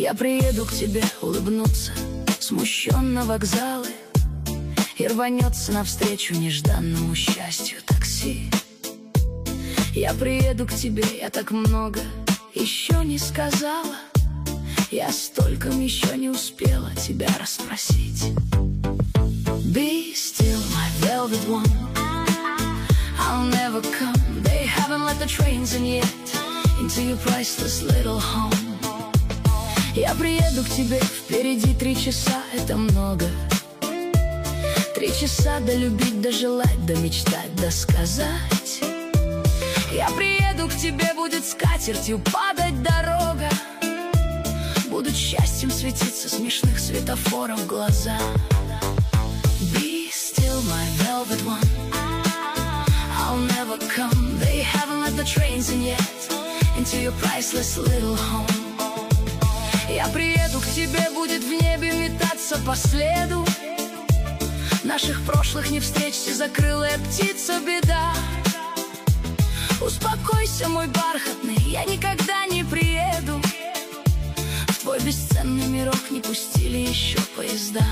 Я приеду к тебе улыбнуться, смущен на вокзалы, и рванется навстречу нежданному счастью такси. Я приеду к тебе, я так много еще не сказала, я стольком еще не успела тебя расспросить. Be still, my velvet one, I'll never come. They haven't let the trains in yet into your priceless little home. Я приеду к тебе, впереди 3 часа, это много. 3 часа до любить, до желать, до мечтать, до сказать. Я приеду к тебе, будет скатертью падать дорога, будут счастьем светиться смешных светофоров глаза. Be still, my velvet one, I'll never come. They haven't let the trains in yet into your priceless little home. Я приеду к тебе, будет в небе метаться по следу наших прошлых не встретишься, закрылая птица беда. Успокойся, мой бархатный, я никогда не приеду. В твой бесценный мирок не пустили еще поезда.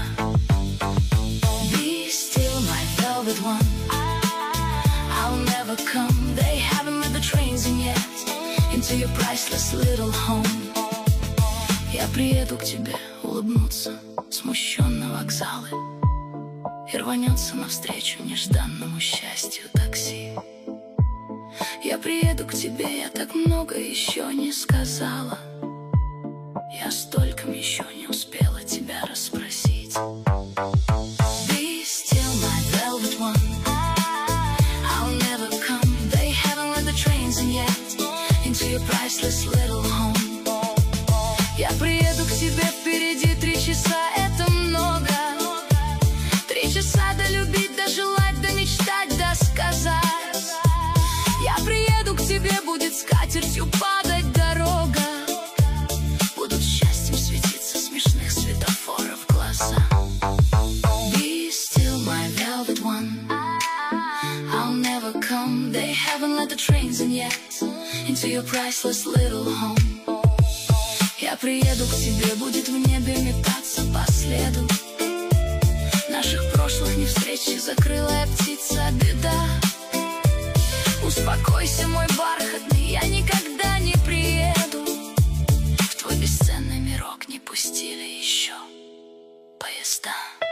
Be still, my velvet one, I'll never come. They haven't let the trains in yet into your priceless little home. Я приеду к тебе улыбнуться, смущен на вокзалы, и рванется навстречу нежданному счастью такси. Я приеду к тебе, я так много еще не сказала, я стольком еще не успела тебя расспросить. Be still, my velvet one, I'll never come. They haven't let the trains in yet into your priceless little home. Я приеду к тебе, впереди 3 часа, это много. 3 часа до любить, до желать, до мечтать, до сказать. Я приеду к тебе, будет скатертью падать дорога, будут счастьем светиться смешных светофоров глаза. Be still, my velvet one, I'll never come. They haven't let the trains in yet into your priceless little home. Я приеду к тебе, будет в небе метаться по следу наших прошлых не встреч, закрылая птица беда. Успокойся, мой бархатный, я никогда не приеду. В твой бесценный мирок не пустили еще поезда.